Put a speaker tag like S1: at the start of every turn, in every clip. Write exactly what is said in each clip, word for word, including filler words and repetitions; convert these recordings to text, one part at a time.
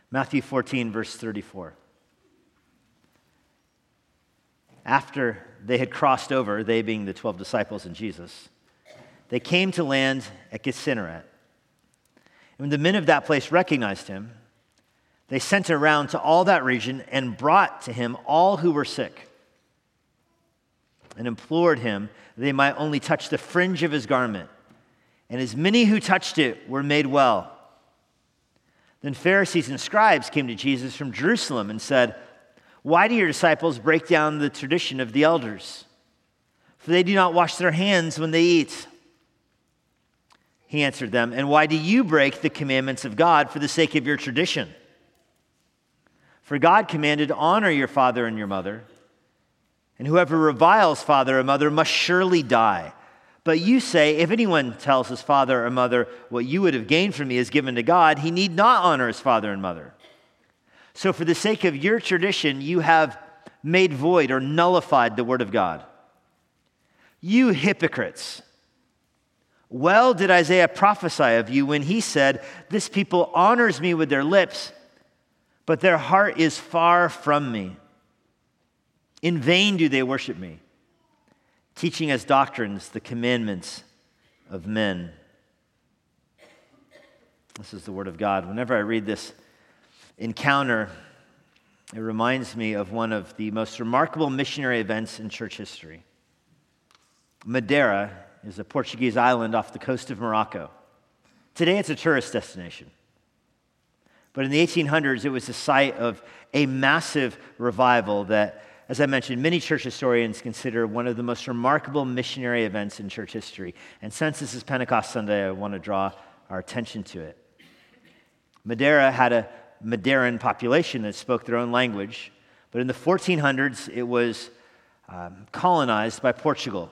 S1: Matthew fourteen, verse thirty-four. After they had crossed over, they being the twelve disciples and Jesus, they came to land at Gennesaret. And when the men of that place recognized him, they sent around to all that region and brought to him all who were sick and implored him they might only touch the fringe of his garment. And as many who touched it were made well. Then Pharisees and scribes came to Jesus from Jerusalem and said, "Why do your disciples break down the tradition of the elders? For they do not wash their hands when they eat." He answered them, "And why do you break the commandments of God for the sake of your tradition? For God commanded, 'Honor your father and your mother,' and whoever reviles father or mother must surely die. But you say, if anyone tells his father or mother, 'What you would have gained from me is given to God,' he need not honor his father and mother. So for the sake of your tradition, you have made void or nullified the word of God. You hypocrites! Well did Isaiah prophesy of you when he said, 'This people honors me with their lips, but their heart is far from me. In vain do they worship me, teaching as doctrines the commandments of men.'" This is the word of God. Whenever I read this encounter, it reminds me of one of the most remarkable missionary events in church history. Madeira is a Portuguese island off the coast of Morocco. Today it's a tourist destination. But in the eighteen hundreds, it was the site of a massive revival that, as I mentioned, many church historians consider one of the most remarkable missionary events in church history. And since this is Pentecost Sunday, I want to draw our attention to it. Madeira had a Madeiran population that spoke their own language, but in the fourteen hundreds, it was um, colonized by Portugal.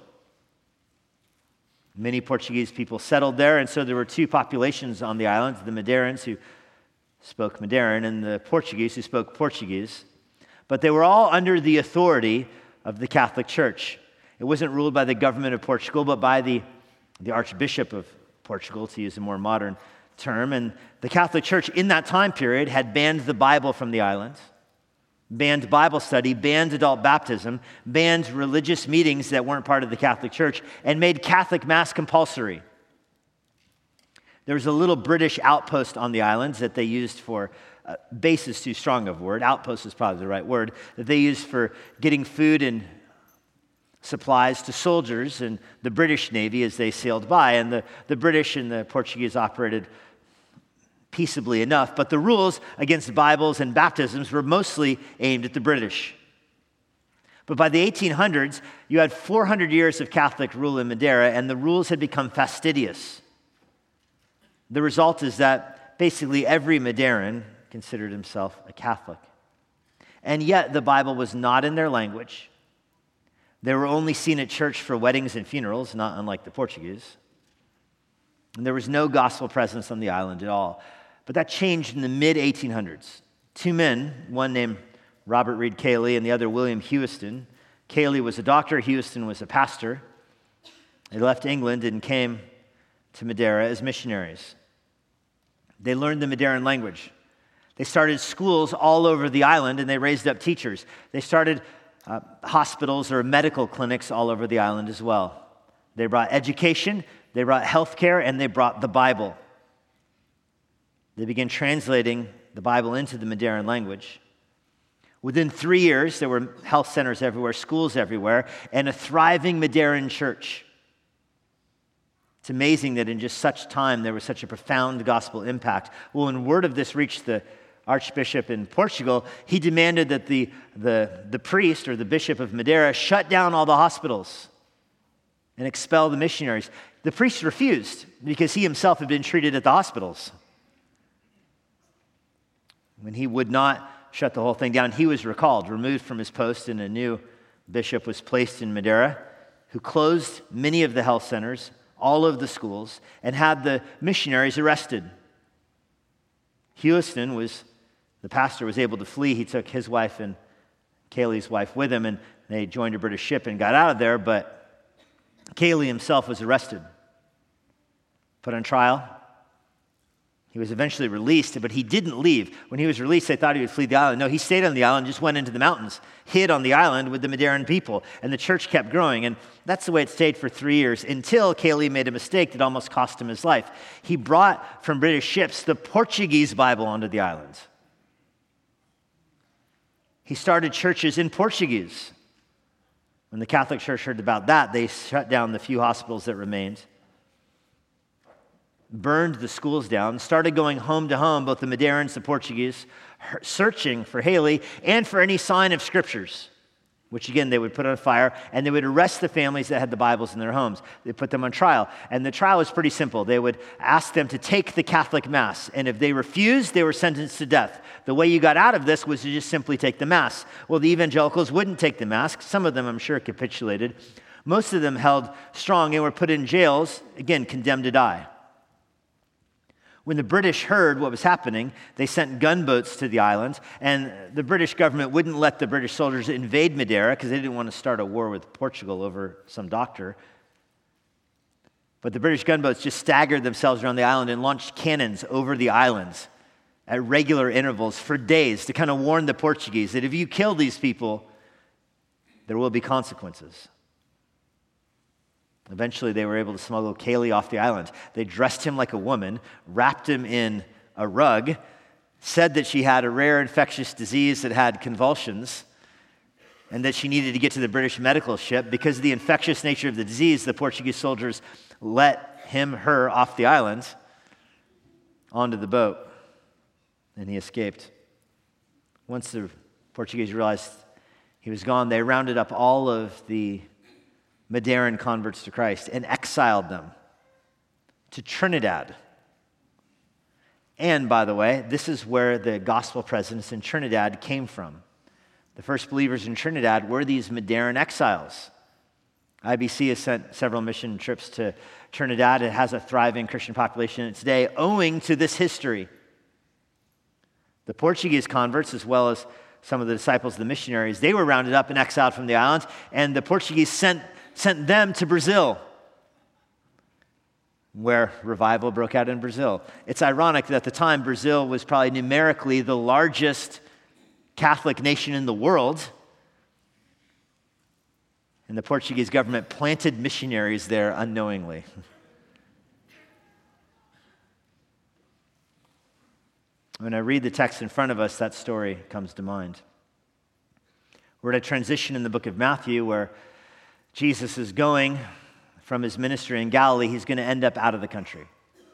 S1: Many Portuguese people settled there, and so there were two populations on the island, the Madeirans who spoke Madeiran and the Portuguese who spoke Portuguese. But they were all under the authority of the Catholic Church. It wasn't ruled by the government of Portugal, but by the, the Archbishop of Portugal, to use a more modern term. And the Catholic Church in that time period had banned the Bible from the island, banned Bible study, banned adult baptism, banned religious meetings that weren't part of the Catholic Church, and made Catholic Mass compulsory. There was a little British outpost on the islands that they used for, uh, base is too strong of a word, outpost is probably the right word, that they used for getting food and supplies to soldiers and the British Navy as they sailed by. And the, the British and the Portuguese operated peaceably enough, but the rules against Bibles and baptisms were mostly aimed at the British. But by the eighteen hundreds, you had four hundred years of Catholic rule in Madeira, and the rules had become fastidious. The result is that basically every Madeiran considered himself a Catholic. And yet the Bible was not in their language. They were only seen at church for weddings and funerals, not unlike the Portuguese. And there was no gospel presence on the island at all. But that changed in the mid eighteen hundreds. Two men, one named Robert Reed Cayley and the other William Hewison. Cayley was a doctor, Hewison was a pastor. They left England and came to Madeira as missionaries. They learned the Madeiran language. They started schools all over the island, and they raised up teachers. They started uh, hospitals or medical clinics all over the island as well. They brought education, they brought healthcare, and they brought the Bible. They began translating the Bible into the Madeiran language. Within three years, there were health centers everywhere, schools everywhere, and a thriving Madeiran church. It's amazing that in just such time, there was such a profound gospel impact. Well, when word of this reached the Archbishop in Portugal, he demanded that the, the, the priest or the bishop of Madeira shut down all the hospitals and expel the missionaries. The priest refused because he himself had been treated at the hospitals. When he would not shut the whole thing down, he was recalled, removed from his post, and a new bishop was placed in Madeira who closed many of the health centers, all of the schools, and had the missionaries arrested. Hewison was, the pastor was able to flee. He took his wife and Cayley's wife with him, and they joined a British ship and got out of there, but Cayley himself was arrested, put on trial, He was eventually released, but he didn't leave. When he was released, they thought he would flee the island. No, he stayed on the island, just went into the mountains, hid on the island with the Madarin people, and the church kept growing. And that's the way it stayed for three years until Cayley made a mistake that almost cost him his life. He brought from British ships the Portuguese Bible onto the island. He started churches in Portuguese. When the Catholic Church heard about that, they shut down the few hospitals that remained, burned the schools down, started going home to home, both the Madarins, the Portuguese, searching for Haley and for any sign of scriptures, which again they would put on fire, and they would arrest the families that had the Bibles in their homes. They put them on trial, and the trial was pretty simple. They would ask them to take the Catholic Mass, and if they refused, they were sentenced to death. The way you got out of this was to just simply take the Mass. Well, the evangelicals wouldn't take the Mass. Some of them, I'm sure, capitulated. Most of them held strong and were put in jails, again, condemned to die. When the British heard what was happening, they sent gunboats to the island, and the British government wouldn't let the British soldiers invade Madeira because they didn't want to start a war with Portugal over some doctor. But the British gunboats just staggered themselves around the island and launched cannons over the islands at regular intervals for days to kind of warn the Portuguese that if you kill these people, there will be consequences. Eventually, they were able to smuggle Cayley off the island. They dressed him like a woman, wrapped him in a rug, said that she had a rare infectious disease that had convulsions, and that she needed to get to the British medical ship. Because of the infectious nature of the disease, the Portuguese soldiers let him, her, off the island onto the boat, and he escaped. Once the Portuguese realized he was gone, they rounded up all of the Madarin converts to Christ and exiled them to Trinidad. And by the way, this is where the gospel presence in Trinidad came from. The first believers in Trinidad were these Madarin exiles. I B C has sent several mission trips to Trinidad. It has a thriving Christian population in its day, owing to this history. The Portuguese converts, as well as some of the disciples of the missionaries, they were rounded up and exiled from the island, and the Portuguese sent sent them to Brazil, where revival broke out in Brazil. It's ironic that at the time, Brazil was probably numerically the largest Catholic nation in the world, and the Portuguese government planted missionaries there unknowingly. When I read the text in front of us, that story comes to mind. We're at a transition in the book of Matthew where Jesus is going from his ministry in Galilee. He's going to end up out of the country.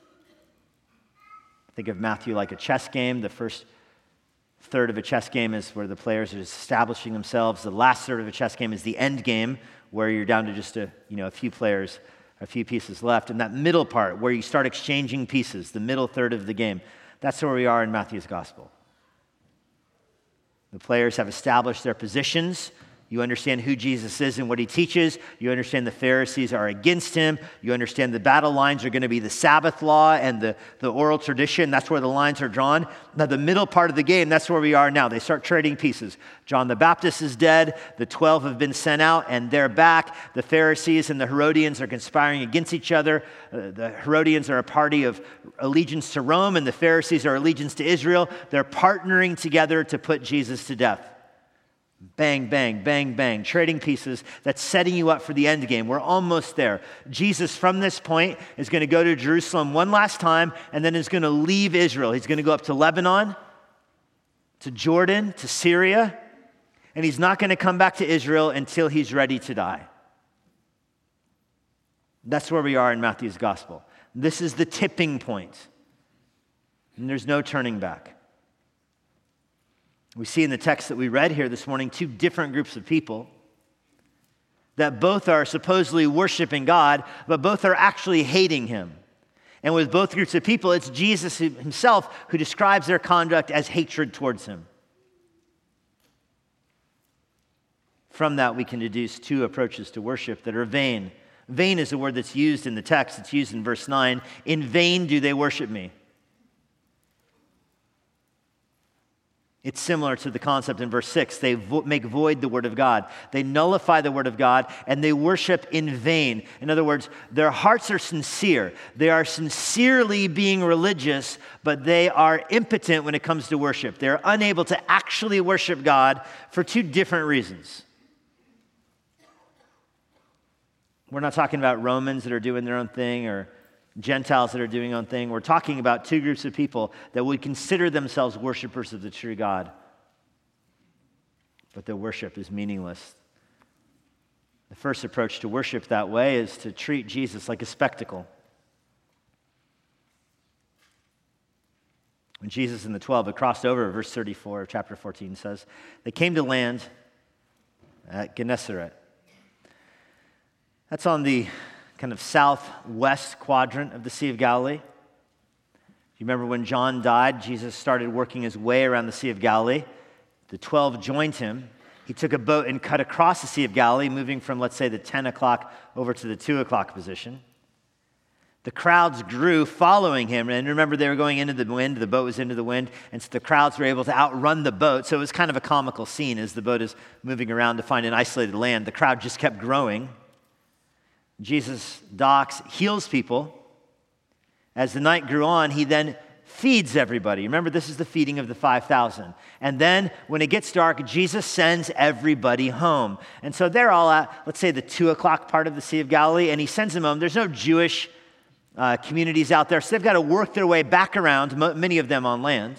S1: Think of Matthew like a chess game. The first third of a chess game is where the players are establishing themselves. The last third of a chess game is the end game, where you're down to just a, you know, a few players, a few pieces left. And that middle part, where you start exchanging pieces, the middle third of the game, that's where we are in Matthew's gospel. The players have established their positions. You understand who Jesus is and what he teaches. You understand the Pharisees are against him. You understand the battle lines are going to be the Sabbath law and the, the oral tradition. That's where the lines are drawn. Now, the middle part of the game, that's where we are now. They start trading pieces. John the Baptist is dead. The twelve have been sent out, and they're back. The Pharisees and the Herodians are conspiring against each other. Uh, the Herodians are a party of allegiance to Rome, and the Pharisees are allegiance to Israel. They're partnering together to put Jesus to death. Bang, bang, bang, bang, trading pieces. That's setting you up for the end game. We're almost there. Jesus, from this point, is going to go to Jerusalem one last time, and then is going to leave Israel. He's going to go up to Lebanon, to Jordan, to Syria, and he's not going to come back to Israel until he's ready to die. That's where we are in Matthew's gospel. This is the tipping point, and there's no turning back. We see in the text that we read here this morning two different groups of people that both are supposedly worshiping God, but both are actually hating him. And with both groups of people, it's Jesus himself who describes their conduct as hatred towards him. From that, we can deduce two approaches to worship that are vain. Vain is a word that's used in the text. It's used in verse nine. In vain do they worship me. It's similar to the concept in verse six. They vo- make void the word of God. They nullify the word of God, and they worship in vain. In other words, their hearts are sincere. They are sincerely being religious, but they are impotent when it comes to worship. They're unable to actually worship God for two different reasons. We're not talking about Romans that are doing their own thing or Gentiles that are doing their own thing. We're talking about two groups of people that would consider themselves worshipers of the true God. But their worship is meaningless. The first approach to worship that way is to treat Jesus like a spectacle. When Jesus and the twelve had crossed over, verse thirty-four of chapter fourteen says, they came to land at Gennesaret. That's on the kind of southwest quadrant of the Sea of Galilee. You remember when John died, Jesus started working his way around the Sea of Galilee. The twelve joined him. He took a boat and cut across the Sea of Galilee, moving from, let's say, the ten o'clock over to the two o'clock position. The crowds grew following him. And remember, they were going into the wind. The boat was into the wind. And so the crowds were able to outrun the boat. So it was kind of a comical scene as the boat is moving around to find an isolated land. The crowd just kept growing. Jesus docks, heals people. As the night grew on, he then feeds everybody. Remember, this is the feeding of the five thousand. And then when it gets dark, Jesus sends everybody home. And so they're all at, let's say, the two o'clock part of the Sea of Galilee, and he sends them home. There's no Jewish uh, communities out there, so they've got to work their way back around, many of them on land.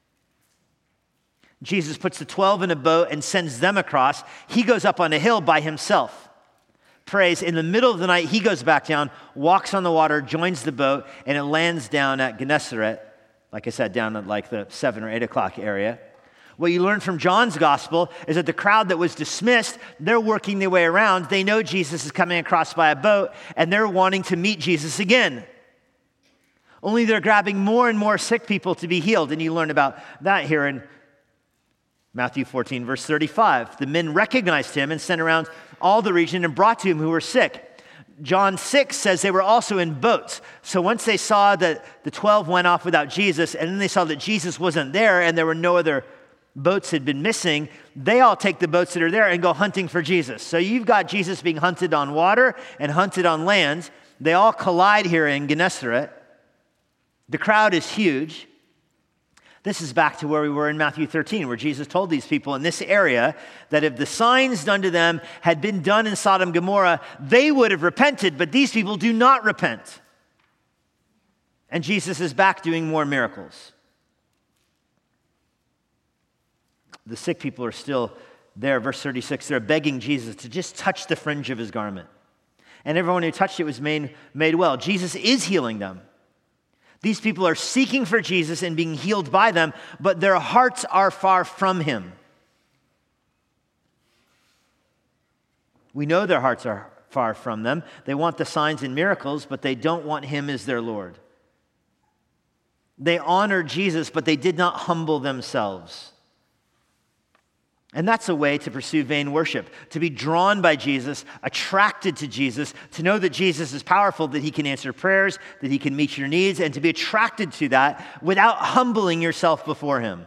S1: Jesus puts the twelve in a boat and sends them across. He goes up on a hill by himself. Prays. In the middle of the night, he goes back down, walks on the water, joins the boat, and it lands down at Gennesaret, like I said, down at like the seven or eight o'clock area. What you learn from John's gospel is that the crowd that was dismissed, they're working their way around. They know Jesus is coming across by a boat, and they're wanting to meet Jesus again. Only they're grabbing more and more sick people to be healed, and you learn about that here in Matthew fourteen, verse thirty-five. The men recognized him and sent around all the region and brought to him who were sick. John six says they were also in boats. So once they saw that the twelve went off without Jesus, and then they saw that Jesus wasn't there and there were no other boats had been missing, they all take the boats that are there and go hunting for Jesus. So you've got Jesus being hunted on water and hunted on land. They all collide here in Gennesaret. The crowd is huge. This is back to where we were in Matthew thirteen, where Jesus told these people in this area that if the signs done to them had been done in Sodom and Gomorrah, they would have repented, but these people do not repent. And Jesus is back doing more miracles. The sick people are still there. Verse thirty-six, they're begging Jesus to just touch the fringe of his garment. And everyone who touched it was made, made well. Jesus is healing them. These people are seeking for Jesus and being healed by them, but their hearts are far from him. We know their hearts are far from them. They want the signs and miracles, but they don't want him as their Lord. They honor Jesus, but they did not humble themselves. And that's a way to pursue vain worship, to be drawn by Jesus, attracted to Jesus, to know that Jesus is powerful, that he can answer prayers, that he can meet your needs, and to be attracted to that without humbling yourself before him.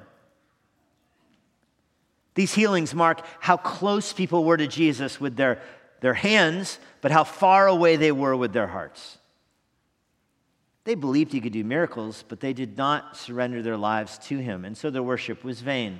S1: These healings mark how close people were to Jesus with their, their hands, but how far away they were with their hearts. They believed he could do miracles, but they did not surrender their lives to him, and so their worship was vain.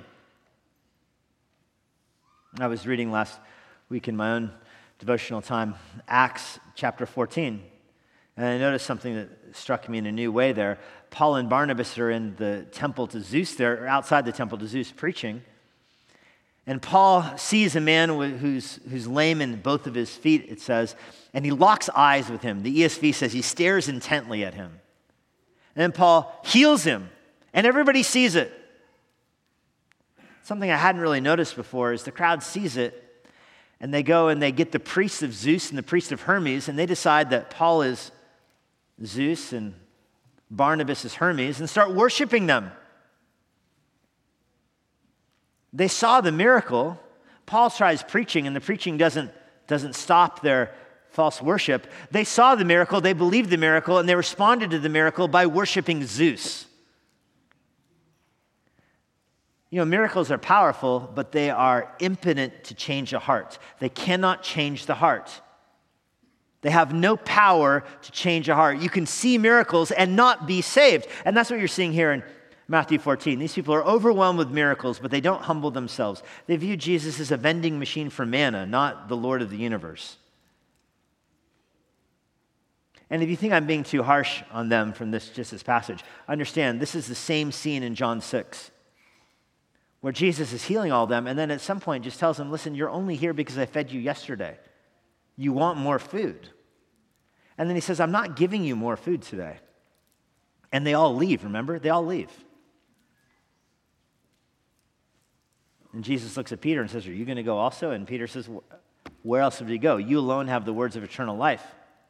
S1: I was reading last week in my own devotional time, Acts chapter fourteen, and I noticed something that struck me in a new way there. Paul and Barnabas are in the temple to Zeus there, or outside the temple to Zeus preaching, and Paul sees a man who's, who's lame in both of his feet, it says, and he locks eyes with him. The E S V says he stares intently at him. And then Paul heals him, and everybody sees it. Something I hadn't really noticed before is the crowd sees it, and they go and they get the priest of Zeus and the priest of Hermes, and they decide that Paul is Zeus and Barnabas is Hermes, and start worshiping them. They saw the miracle. Paul tries preaching, and the preaching doesn't, doesn't stop their false worship. They saw the miracle, they believed the miracle, and they responded to the miracle by worshiping Zeus. You know, miracles are powerful, but they are impotent to change a heart. They cannot change the heart. They have no power to change a heart. You can see miracles and not be saved. And that's what you're seeing here in Matthew fourteen. These people are overwhelmed with miracles, but they don't humble themselves. They view Jesus as a vending machine for manna, not the Lord of the universe. And if you think I'm being too harsh on them from this just this passage, understand this is the same scene in John six, where Jesus is healing all of them, and then at some point just tells them, listen, you're only here because I fed you yesterday. You want more food. And then he says, I'm not giving you more food today. And they all leave, remember? They all leave. And Jesus looks at Peter and says, are you going to go also? And Peter says, where else would he go? You alone have the words of eternal life.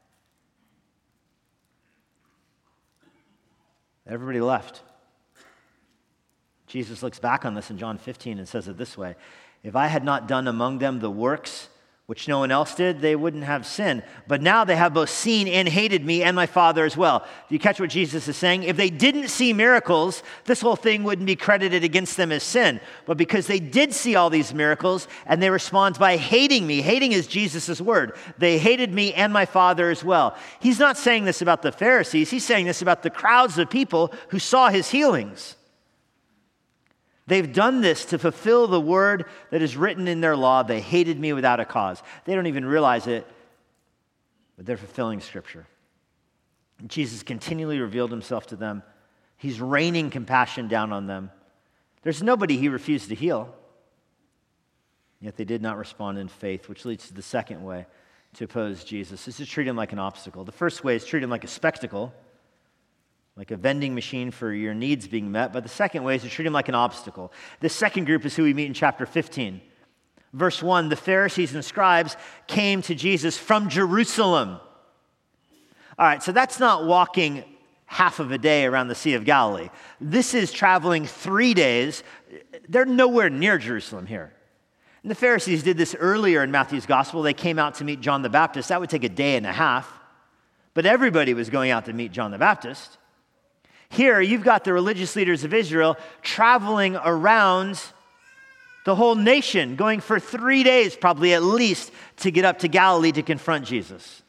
S1: Everybody left. Jesus looks back on this in John fifteen and says it this way, if I had not done among them the works which no one else did, they wouldn't have sinned. But now they have both seen and hated me and my Father as well. Do you catch what Jesus is saying? If they didn't see miracles, this whole thing wouldn't be credited against them as sin. But because they did see all these miracles, and they respond by hating me. Hating is Jesus' word. They hated me and my Father as well. He's not saying this about the Pharisees. He's saying this about the crowds of people who saw his healings. They've done this to fulfill the word that is written in their law. They hated me without a cause. They don't even realize it, but they're fulfilling Scripture. Jesus continually revealed himself to them. He's raining compassion down on them. There's nobody he refused to heal. Yet they did not respond in faith, which leads to the second way to oppose Jesus, is to treat him like an obstacle. The first way is treat him like a spectacle, like a vending machine for your needs being met. But the second way is to treat him like an obstacle. This second group is who we meet in chapter fifteen. Verse one, the Pharisees and scribes came to Jesus from Jerusalem. All right, so that's not walking half of a day around the Sea of Galilee. This is traveling three days. They're nowhere near Jerusalem here. And the Pharisees did this earlier in Matthew's gospel. They came out to meet John the Baptist. That would take a day and a half. But everybody was going out to meet John the Baptist. Here, you've got the religious leaders of Israel traveling around the whole nation, going for three days probably at least to get up to Galilee to confront Jesus.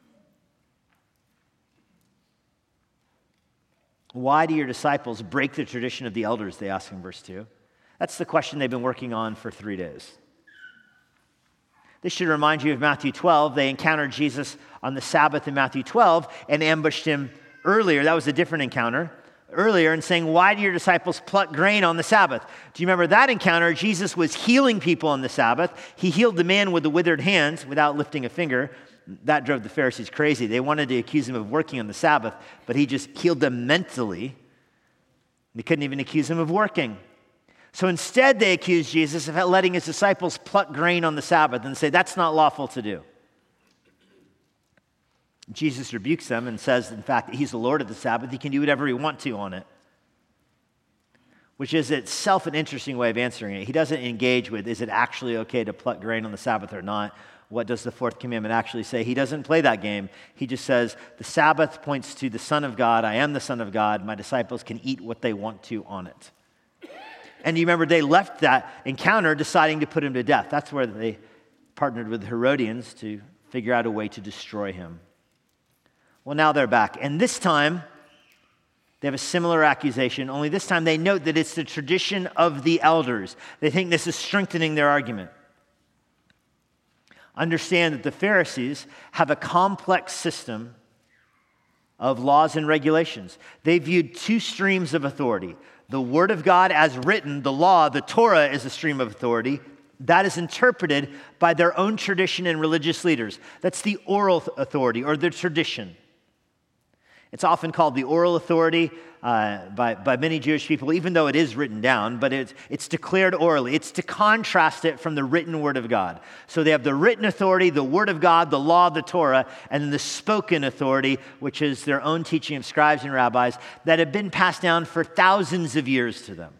S1: Why do your disciples break the tradition of the elders, they ask in verse two. That's the question they've been working on for three days. This should remind you of Matthew twelve. They encountered Jesus on the Sabbath in Matthew twelve and ambushed him earlier. That was a different encounter. Earlier, and saying, why do your disciples pluck grain on the Sabbath? Do you remember that encounter? Jesus was healing people on the Sabbath. He healed the man with the withered hands without lifting a finger. That drove the Pharisees crazy. They wanted to accuse him of working on the Sabbath, but he just healed them mentally. They couldn't even accuse him of working. So instead, they accused Jesus of letting his disciples pluck grain on the Sabbath and say, that's not lawful to do. Jesus rebukes them and says, in fact, that he's the Lord of the Sabbath. He can do whatever he wants to on it, which is itself an interesting way of answering it. He doesn't engage with, is it actually okay to pluck grain on the Sabbath or not? What does the fourth commandment actually say? He doesn't play that game. He just says, the Sabbath points to the Son of God. I am the Son of God. My disciples can eat what they want to on it. And you remember, they left that encounter deciding to put him to death. That's where they partnered with the Herodians to figure out a way to destroy him. Well, now they're back. And this time, they have a similar accusation, only this time they note that it's the tradition of the elders. They think this is strengthening their argument. Understand that the Pharisees have a complex system of laws and regulations. They viewed two streams of authority. The Word of God as written, the law, the Torah is a stream of authority. That is interpreted by their own tradition and religious leaders. That's the oral authority or the tradition. It's often called the oral authority uh, by, by many Jewish people, even though it is written down, but it's, it's declared orally. It's to contrast it from the written Word of God. So they have the written authority, the Word of God, the law, the Torah, and then the spoken authority, which is their own teaching of scribes and rabbis that have been passed down for thousands of years to them.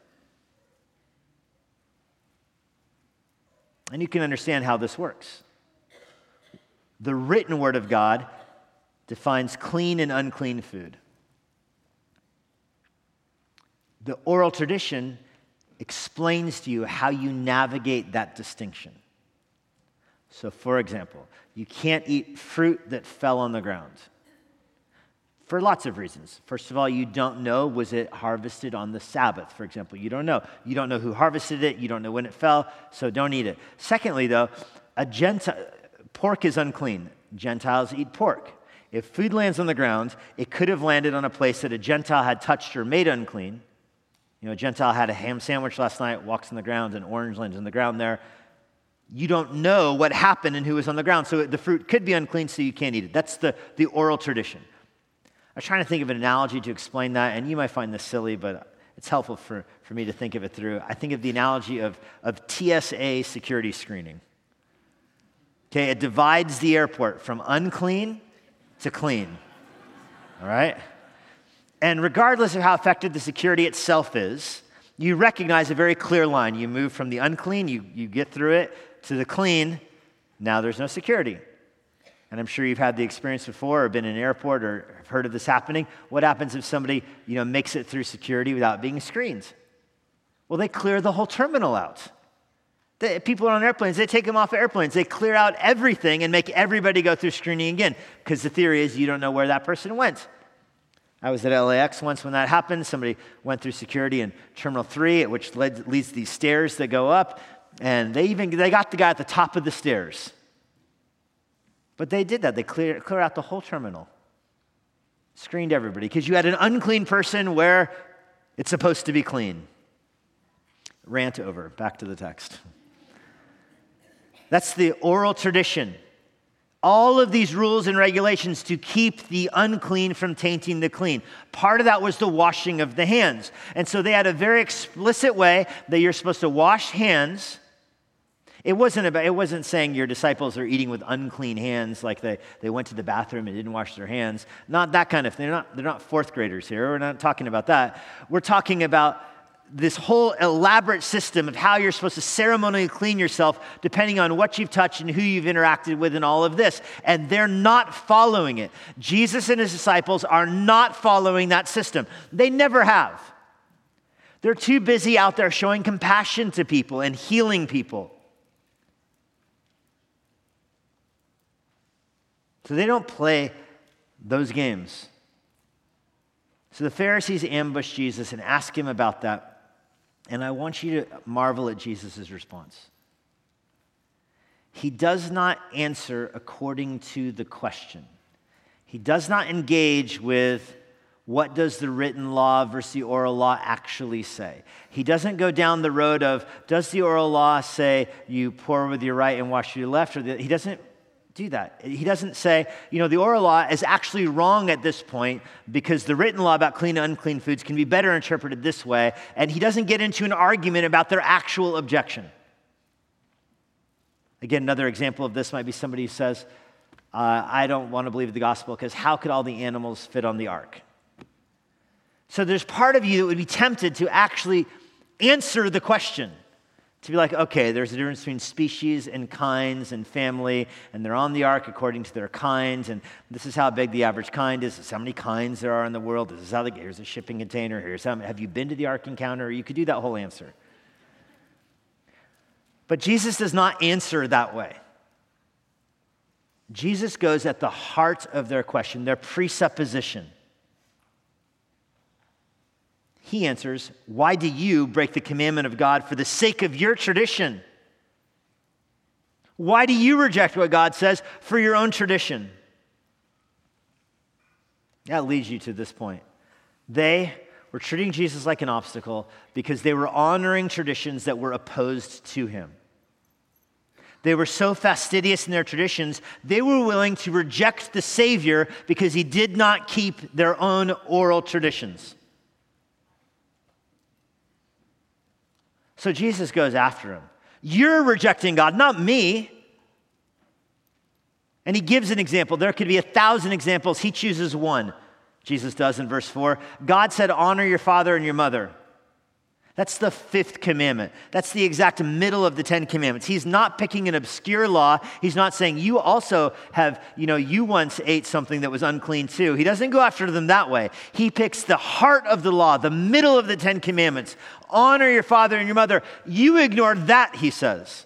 S1: And you can understand how this works. The written Word of God defines clean and unclean food. The oral tradition explains to you how you navigate that distinction. So, for example, you can't eat fruit that fell on the ground for lots of reasons. First of all, you don't know, was it harvested on the Sabbath, for example? You don't know. You don't know who harvested it. You don't know when it fell, so don't eat it. Secondly, though, a Gentile, pork is unclean. Gentiles eat pork. If food lands on the ground, it could have landed on a place that a Gentile had touched or made unclean. You know, a Gentile had a ham sandwich last night, walks on the ground, and orange lands on the ground there. You don't know what happened and who was on the ground, so the fruit could be unclean, so you can't eat it. That's the, the oral tradition. I was trying to think of an analogy to explain that, and you might find this silly, but it's helpful for, for me to think of it through. I think of the analogy of, of T S A security screening. Okay, it divides the airport from unclean to clean, all right? And regardless of how effective the security itself is, you recognize a very clear line. You move from the unclean, you, you get through it, to the clean, now there's no security. And I'm sure you've had the experience before or been in an airport or have heard of this happening. What happens if somebody, you know, makes it through security without being screened? Well, they clear the whole terminal out. The, people are on airplanes, they take them off airplanes. They clear out everything and make everybody go through screening again because the theory is you don't know where that person went. I was at L A X once when that happened. Somebody went through security in Terminal three, which led, leads to these stairs that go up. And they even they got the guy at the top of the stairs. But they did that. They cleared clear out the whole terminal. Screened everybody. Because you had an unclean person where it's supposed to be clean. Rant over. Back to the text. That's the oral tradition. All of these rules and regulations to keep the unclean from tainting the clean. Part of that was the washing of the hands. And so they had a very explicit way that you're supposed to wash hands. It wasn't about, it wasn't saying your disciples are eating with unclean hands, like they, they went to the bathroom and didn't wash their hands. Not that kind of thing. They're not, they're not fourth graders here. We're not talking about that. We're talking about this whole elaborate system of how you're supposed to ceremonially clean yourself depending on what you've touched and who you've interacted with and all of this. And they're not following it. Jesus and his disciples are not following that system. They never have. They're too busy out there showing compassion to people and healing people. So they don't play those games. So the Pharisees ambush Jesus and ask him about that. And I want you to marvel at Jesus' response. He does not answer according to the question. He does not engage with what does the written law versus the oral law actually say. He doesn't go down the road of, does the oral law say you pour with your right and wash with your left? Or the, he doesn't do that. He doesn't say, you know, the oral law is actually wrong at this point because the written law about clean and unclean foods can be better interpreted this way. And he doesn't get into an argument about their actual objection. Again, another example of this might be somebody who says, uh, I don't want to believe the gospel because how could all the animals fit on the ark? So there's part of you that would be tempted to actually answer the question. To be like, okay, there's a difference between species and kinds and family, and they're on the ark according to their kinds, and this is how big the average kind is. This is how many kinds there are in the world. This is how the, here's a shipping container. Here's how, have you been to the Ark Encounter? You could do that whole answer. But Jesus does not answer that way. Jesus goes at the heart of their question, their presupposition. He answers, why do you break the commandment of God for the sake of your tradition? Why do you reject what God says for your own tradition? That leads you to this point. They were treating Jesus like an obstacle because they were honoring traditions that were opposed to him. They were so fastidious in their traditions, they were willing to reject the Savior because he did not keep their own oral traditions. So Jesus goes after him. You're rejecting God, not me. And he gives an example. There could be a thousand examples. He chooses one. Jesus does in verse four. God said, honor your father and your mother. That's the fifth commandment. That's the exact middle of the Ten Commandments. He's not picking an obscure law. He's not saying you also have, you know, you once ate something that was unclean too. He doesn't go after them that way. He picks the heart of the law, the middle of the Ten Commandments. Honor your father and your mother. You ignored that, he says.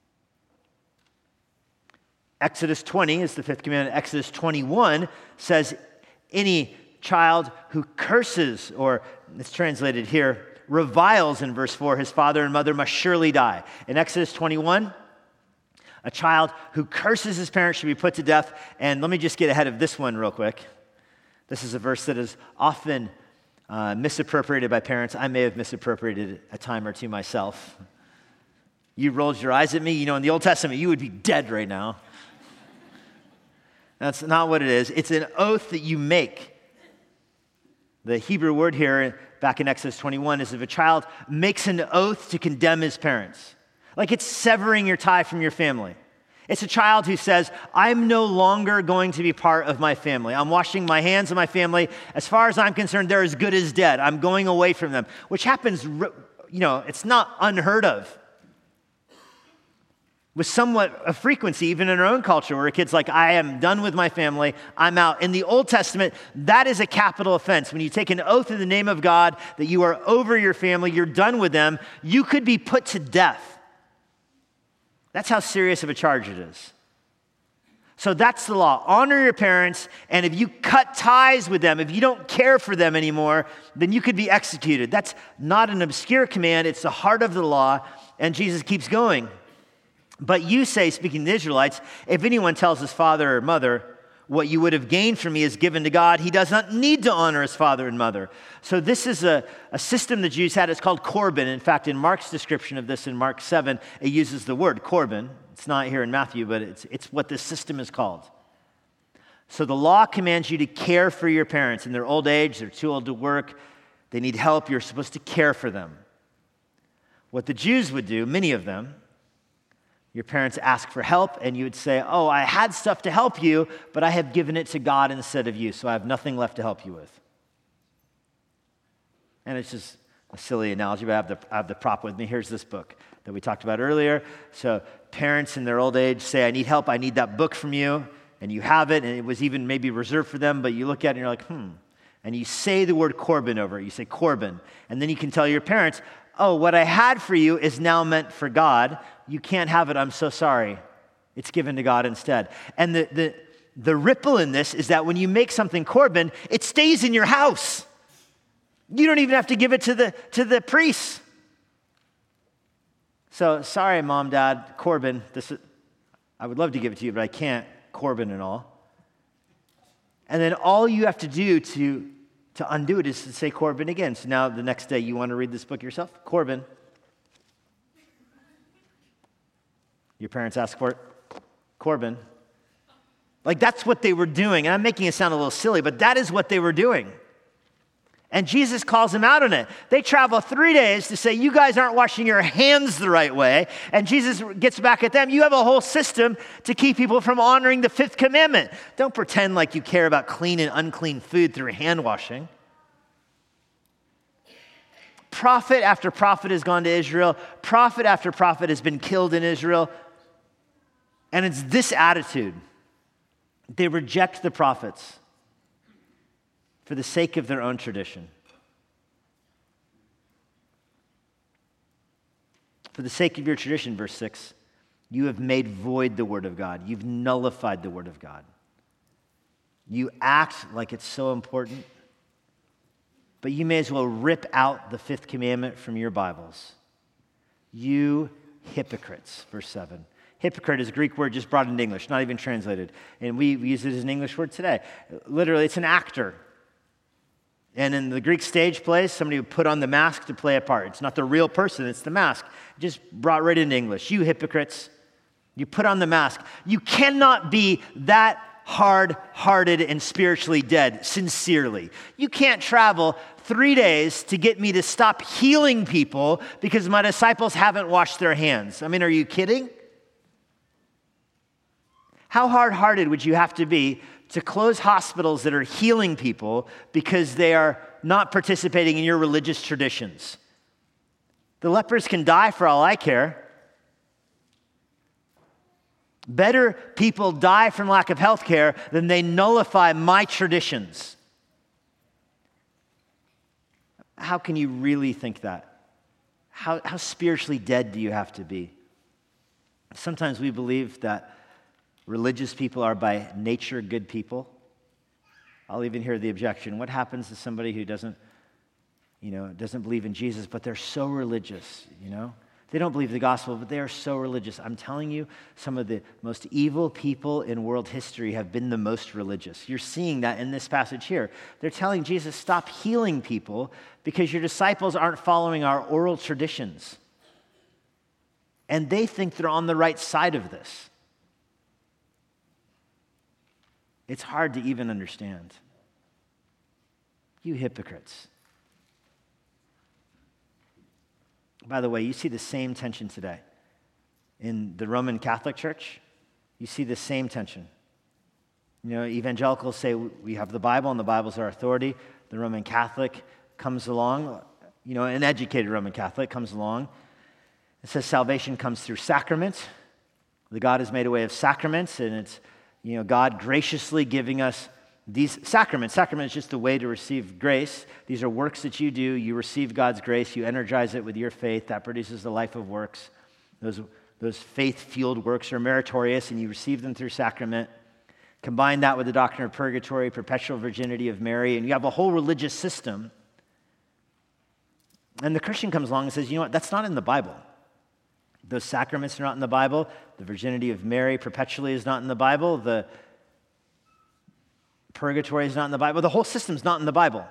S1: Exodus twenty is the fifth commandment. Exodus twenty-one says any child who curses, or it's translated here, reviles in verse four, his father and mother must surely die. In Exodus twenty-one, a child who curses his parents should be put to death. And let me just get ahead of this one real quick. This is a verse that is often uh, misappropriated by parents. I may have misappropriated it a time or two myself. You rolled your eyes at me. You know, in the Old Testament, you would be dead right now. That's not what it is. It's an oath that you make. The Hebrew word here, back in Exodus twenty-one, is if a child makes an oath to condemn his parents. Like it's severing your tie from your family. It's a child who says, I'm no longer going to be part of my family. I'm washing my hands of my family. As far as I'm concerned, they're as good as dead. I'm going away from them, which happens, you know, it's not unheard of. With somewhat of frequency, even in our own culture, where a kid's like, I am done with my family, I'm out. In the Old Testament, that is a capital offense. When you take an oath in the name of God that you are over your family, you're done with them, you could be put to death. That's how serious of a charge it is. So that's the law. Honor your parents, and if you cut ties with them, if you don't care for them anymore, then you could be executed. That's not an obscure command. It's the heart of the law, and Jesus keeps going. But you say, speaking to the Israelites, if anyone tells his father or mother, what you would have gained from me is given to God, he does not need to honor his father and mother. So this is a, a system the Jews had. It's called Corban. In fact, in Mark's description of this in Mark seven, it uses the word Corban. It's not here in Matthew, but it's, it's what this system is called. So the law commands you to care for your parents. In their old age, they're too old to work, they need help, you're supposed to care for them. What the Jews would do, many of them, your parents ask for help, and you would say, oh, I had stuff to help you, but I have given it to God instead of you, so I have nothing left to help you with. And it's just a silly analogy, but I have the, I have the prop with me. Here's this book that we talked about earlier. So parents in their old age say, I need help, I need that book from you, and you have it, and it was even maybe reserved for them, but you look at it and you're like, hmm. And you say the word Corban over it. You say Corban. And then you can tell your parents, oh, what I had for you is now meant for God. You can't have it. I'm so sorry. It's given to God instead. And the, the, the ripple in this is that when you make something Corban, it stays in your house. You don't even have to give it to the, to the priests. So, sorry, Mom, Dad, Corban. This is, I would love to give it to you, but I can't. Corban and all. And then all you have to do to, to undo it is to say Corban again. So now the next day you want to read this book yourself? Corban. Your parents ask for it? Corban. Like that's what they were doing. And I'm making it sound a little silly, but that is what they were doing. And Jesus calls them out on it. They travel three days to say, you guys aren't washing your hands the right way. And Jesus gets back at them. You have a whole system to keep people from honoring the fifth commandment. Don't pretend like you care about clean and unclean food through hand washing. Prophet after prophet has gone to Israel. Prophet after prophet has been killed in Israel. And it's this attitude. They reject the prophets for the sake of their own tradition. For the sake of your tradition, verse six, you have made void the word of God. You've nullified the word of God. You act like it's so important, but you may as well rip out the fifth commandment from your Bibles. You hypocrites, verse seven. Hypocrite is a Greek word just brought into English, not even translated. And we use it as an English word today. Literally, it's an actor. And in the Greek stage plays, somebody would put on the mask to play a part. It's not the real person, it's the mask. Just brought right into English. You hypocrites, you put on the mask. You cannot be that hard-hearted and spiritually dead, sincerely. You can't travel three days to get me to stop healing people because my disciples haven't washed their hands. I mean, are you kidding? How hard-hearted would you have to be to close hospitals that are healing people because they are not participating in your religious traditions? The lepers can die for all I care. Better people die from lack of health care than they nullify my traditions. How can you really think that? How, how spiritually dead do you have to be? Sometimes we believe that religious people are by nature good people. I'll even hear the objection. What happens to somebody who doesn't, you know, doesn't believe in Jesus, but they're so religious, you know? They don't believe the gospel, but they are so religious. I'm telling you, some of the most evil people in world history have been the most religious. You're seeing that in this passage here. They're telling Jesus, stop healing people because your disciples aren't following our oral traditions. And they think they're on the right side of this. It's hard to even understand. You hypocrites. By the way, you see the same tension today. In the Roman Catholic Church, you see the same tension. You know, evangelicals say we have the Bible and the Bible's our authority. The Roman Catholic comes along, you know, an educated Roman Catholic comes along. It says salvation comes through sacrament. The God has made a way of sacraments, and it's, you know, God graciously giving us these sacraments. Sacrament is just a way to receive grace. These are works that you do. You receive God's grace. You energize it with your faith. That produces the life of works. Those, those faith-fueled works are meritorious, and you receive them through sacrament. Combine that with the doctrine of purgatory, perpetual virginity of Mary, and you have a whole religious system. And the Christian comes along and says, you know what, that's not in the Bible. Those sacraments are not in the Bible. The virginity of Mary perpetually is not in the Bible. The purgatory is not in the Bible. The whole system's not in the Bible.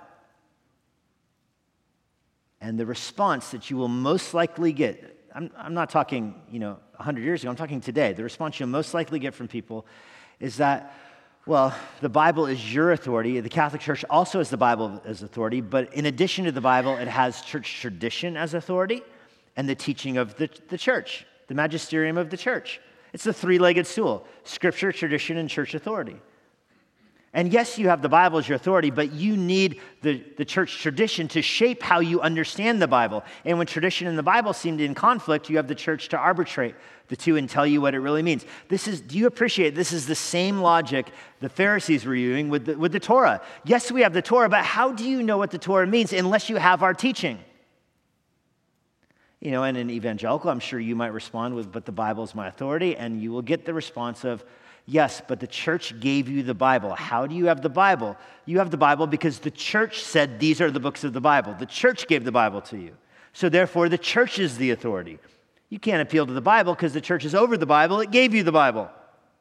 S1: And the response that you will most likely get, I'm, I'm not talking, you know, one hundred years ago, I'm talking today. The response you'll most likely get from people is that, well, the Bible is your authority. The Catholic Church also has the Bible as authority, but in addition to the Bible, it has church tradition as authority and the teaching of the, the church, the magisterium of the church. It's the three-legged stool: Scripture, tradition, and church authority. And yes, you have the Bible as your authority, but you need the, the church tradition to shape how you understand the Bible. And when tradition and the Bible seem in conflict, you have the church to arbitrate the two and tell you what it really means. This is, do you appreciate, this is the same logic the Pharisees were using with the, with the Torah. Yes, we have the Torah, but how do you know what the Torah means unless you have our teaching? You know, and in evangelical, I'm sure you might respond with, but the Bible is my authority, and you will get the response of, yes, but the church gave you the Bible. How do you have the Bible? You have the Bible because the church said these are the books of the Bible. The church gave the Bible to you. So therefore, the church is the authority. You can't appeal to the Bible because the church is over the Bible. It gave you the Bible.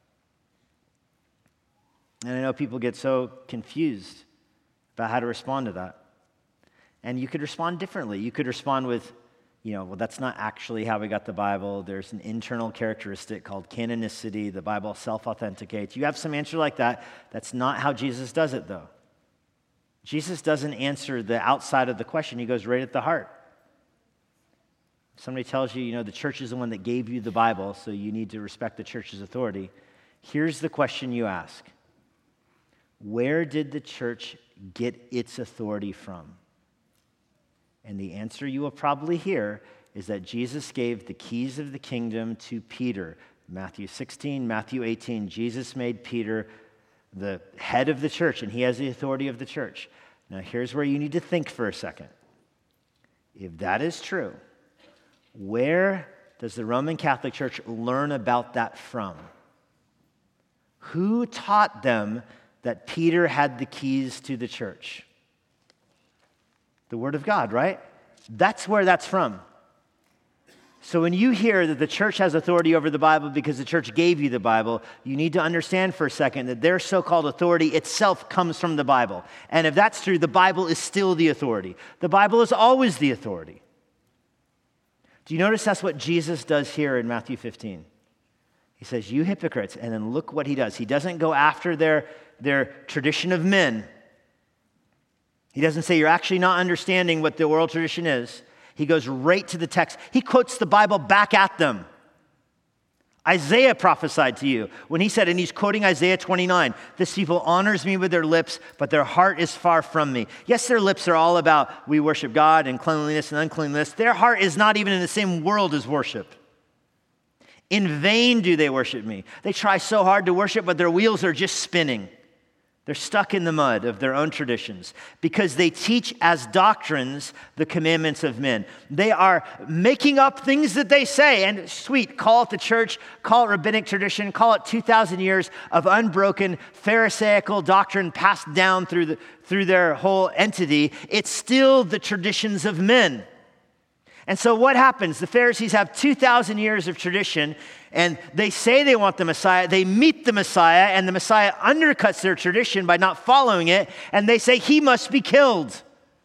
S1: And I know people get so confused about how to respond to that. And you could respond differently. You could respond with, you know, well, that's not actually how we got the Bible. There's an internal characteristic called canonicity. The Bible self-authenticates. You have some answer like that. That's not how Jesus does it, though. Jesus doesn't answer the outside of the question. He goes right at the heart. Somebody tells you, you know, the church is the one that gave you the Bible, so you need to respect the church's authority. Here's the question you ask. Where did the church get its authority from? And the answer you will probably hear is that Jesus gave the keys of the kingdom to Peter. Matthew sixteen, Matthew eighteen, Jesus made Peter the head of the church, and he has the authority of the church. Now, here's where you need to think for a second. If that is true, where does the Roman Catholic Church learn about that from? Who taught them that Peter had the keys to the church? The Word of God, right? That's where that's from. So when you hear that the church has authority over the Bible because the church gave you the Bible, you need to understand for a second that their so-called authority itself comes from the Bible. And if that's true, the Bible is still the authority. The Bible is always the authority. Do you notice that's what Jesus does here in Matthew fifteen? He says, you hypocrites, and then look what he does. He doesn't go after their, their tradition of men. He doesn't say you're actually not understanding what the oral tradition is. He goes right to the text. He quotes the Bible back at them. Isaiah prophesied to you when he said, and he's quoting Isaiah twenty-nine, this people honors me with their lips, but their heart is far from me. Yes, their lips are all about we worship God and cleanliness and uncleanliness. Their heart is not even in the same world as worship. In vain do they worship me. They try so hard to worship, but their wheels are just spinning. They're stuck in the mud of their own traditions because they teach as doctrines the commandments of men. They are making up things that they say, and sweet, call it the church, call it rabbinic tradition, call it two thousand years of unbroken Pharisaical doctrine passed down through, the, through their whole entity. It's still the traditions of men. And so what happens? The Pharisees have two thousand years of tradition, and they say they want the Messiah. They meet the Messiah, and the Messiah undercuts their tradition by not following it, and they say he must be killed.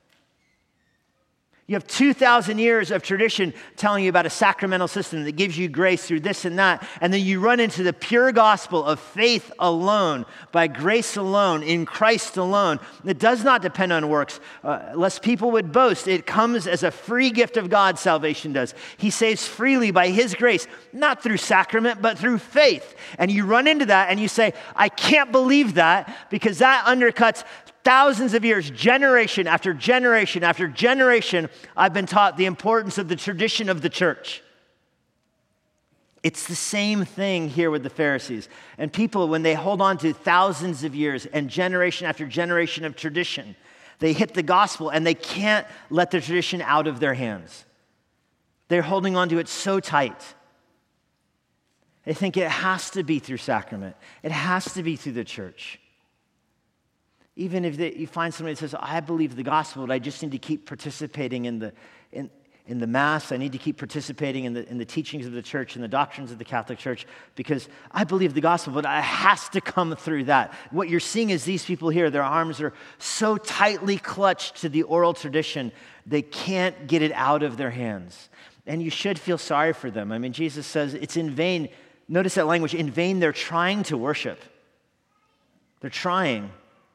S1: You have two thousand years of tradition telling you about a sacramental system that gives you grace through this and that, and then you run into the pure gospel of faith alone, by grace alone, in Christ alone. It does not depend on works, uh, lest people would boast. It comes as a free gift of God, salvation does. He saves freely by his grace, not through sacrament, but through faith. And you run into that and you say, I can't believe that, because that undercuts thousands of years, generation after generation after generation, I've been taught the importance of the tradition of the church. It's the same thing here with the Pharisees. And people, when they hold on to thousands of years and generation after generation of tradition, they hit the gospel and they can't let the tradition out of their hands. They're holding on to it so tight. They think it has to be through sacrament. It has to be through the church. Even if they, you find somebody that says, I believe the gospel, but I just need to keep participating in the in, in the Mass. I need to keep participating in the, in the teachings of the church and the doctrines of the Catholic Church because I believe the gospel, but it has to come through that. What you're seeing is these people here, their arms are so tightly clutched to the oral tradition, they can't get it out of their hands. And you should feel sorry for them. I mean, Jesus says it's in vain. Notice that language, in vain they're trying to worship. They're trying.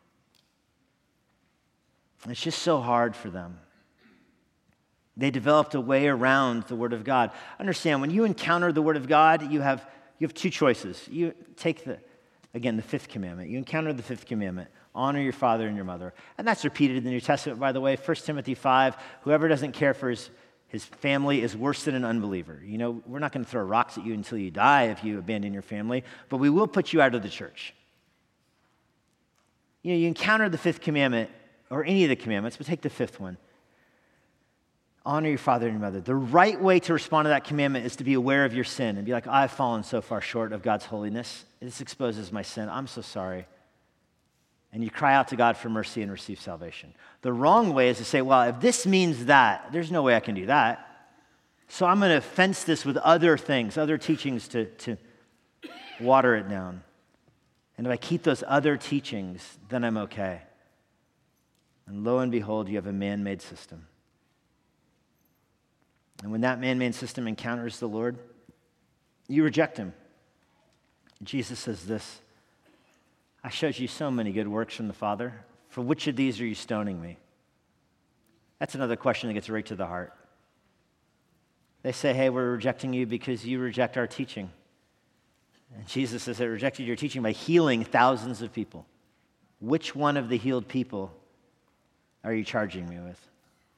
S1: It's just so hard for them. They developed a way around the Word of God. Understand, when you encounter the Word of God, you have you have two choices. You take the, again, the fifth commandment. You encounter the fifth commandment. Honor your father and your mother. And that's repeated in the New Testament, by the way. First Timothy five, whoever doesn't care for his, his family is worse than an unbeliever. You know, we're not going to throw rocks at you until you die if you abandon your family, but we will put you out of the church. You know, you encounter the fifth commandment, or any of the commandments, but take the fifth one. Honor your father and your mother. The right way to respond to that commandment is to be aware of your sin and be like, I've fallen so far short of God's holiness. This exposes my sin. I'm so sorry. And you cry out to God for mercy and receive salvation. The wrong way is to say, well, if this means that, there's no way I can do that. So I'm going to fence this with other things, other teachings to, to water it down. And if I keep those other teachings, then I'm okay. And lo and behold, you have a man-made system. And when that man-made system encounters the Lord, you reject him. Jesus says this, I showed you so many good works from the Father. For which of these are you stoning me? That's another question that gets right to the heart. They say, hey, we're rejecting you because you reject our teaching. And Jesus says, I rejected your teaching by healing thousands of people. Which one of the healed people are you charging me with?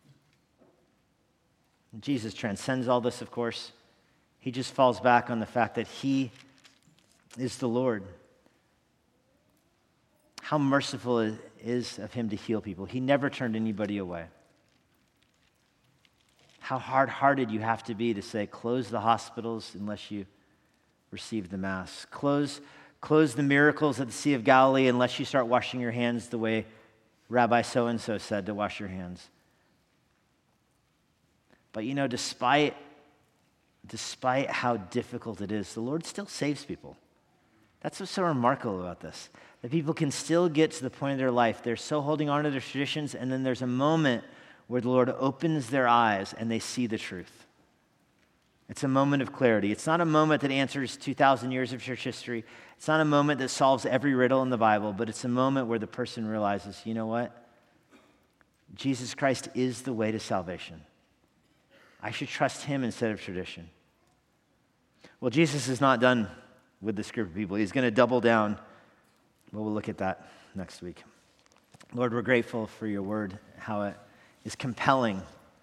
S1: And Jesus transcends all this, of course. He just falls back on the fact that he is the Lord. How merciful it is of him to heal people. He never turned anybody away. How hard-hearted you have to be to say, close the hospitals unless you receive the Mass. Close, close the miracles at the Sea of Galilee unless you start washing your hands the way Rabbi so-and-so said to wash your hands. But you know, despite, despite how difficult it is, the Lord still saves people. That's what's so remarkable about this. That people can still get to the point of their life. They're so holding on to their traditions, and then there's a moment where the Lord opens their eyes and they see the truth. It's a moment of clarity. It's not a moment that answers two thousand years of church history. It's not a moment that solves every riddle in the Bible, but it's a moment where the person realizes, you know what? Jesus Christ is the way to salvation. I should trust him instead of tradition. Well, Jesus is not done with this group of people. He's going to double down. But we'll look at that next week. Lord, we're grateful for your word, how it is compelling.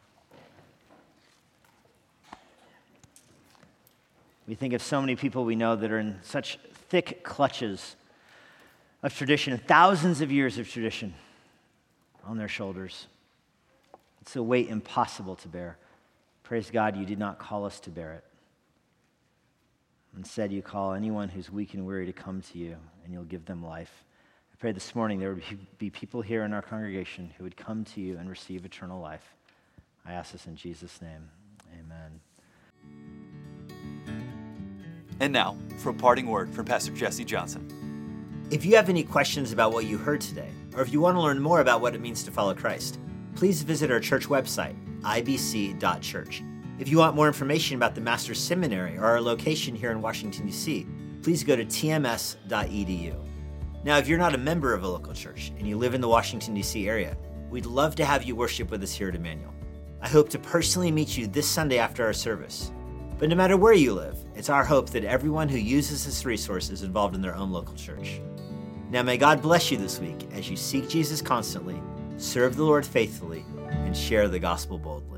S1: We think of so many people we know that are in such thick clutches of tradition, thousands of years of tradition on their shoulders. It's a weight impossible to bear. Praise God, you did not call us to bear it. Instead, you call anyone who's weak and weary to come to you, and you'll give them life. I pray this morning there would be people here in our congregation who would come to you and receive eternal life. I ask this in Jesus' name. Amen.
S2: And now, for a parting word from Pastor Jesse Johnson.
S3: If you have any questions about what you heard today, or if you want to learn more about what it means to follow Christ, please visit our church website, I B C dot church. If you want more information about the Master's Seminary or our location here in Washington, D C, please go to T M S dot E D U. Now, if you're not a member of a local church and you live in the Washington, D C area, we'd love to have you worship with us here at Emmanuel. I hope to personally meet you this Sunday after our service. But no matter where you live, it's our hope that everyone who uses this resource is involved in their own local church. Now may God bless you this week as you seek Jesus constantly, serve the Lord faithfully, and share the gospel boldly.